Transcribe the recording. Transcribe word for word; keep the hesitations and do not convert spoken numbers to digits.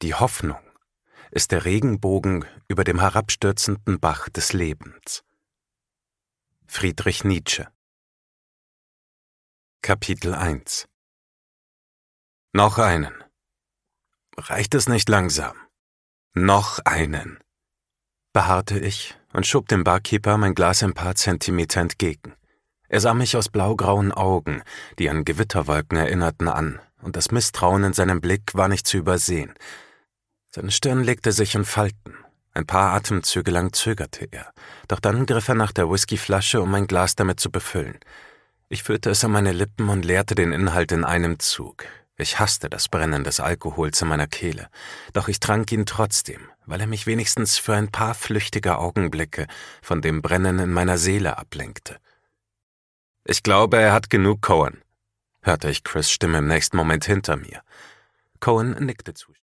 Die Hoffnung ist der Regenbogen über dem herabstürzenden Bach des Lebens. Friedrich Nietzsche. Kapitel eins. Noch einen. Reicht es nicht langsam? Noch einen, beharrte ich und schob dem Barkeeper mein Glas ein paar Zentimeter entgegen. Er sah mich aus blaugrauen Augen, die an Gewitterwolken erinnerten, an, und das Misstrauen in seinem Blick war nicht zu übersehen. Seine Stirn legte sich in Falten. Ein paar Atemzüge lang zögerte er, doch dann griff er nach der Whiskyflasche, um mein Glas damit zu befüllen. Ich führte es an meine Lippen und leerte den Inhalt in einem Zug. Ich hasste das Brennen des Alkohols in meiner Kehle, doch ich trank ihn trotzdem, weil er mich wenigstens für ein paar flüchtige Augenblicke von dem Brennen in meiner Seele ablenkte. »Ich glaube, er hat genug, Cohen«, hörte ich Chris' Stimme im nächsten Moment hinter mir. Cohen nickte zu.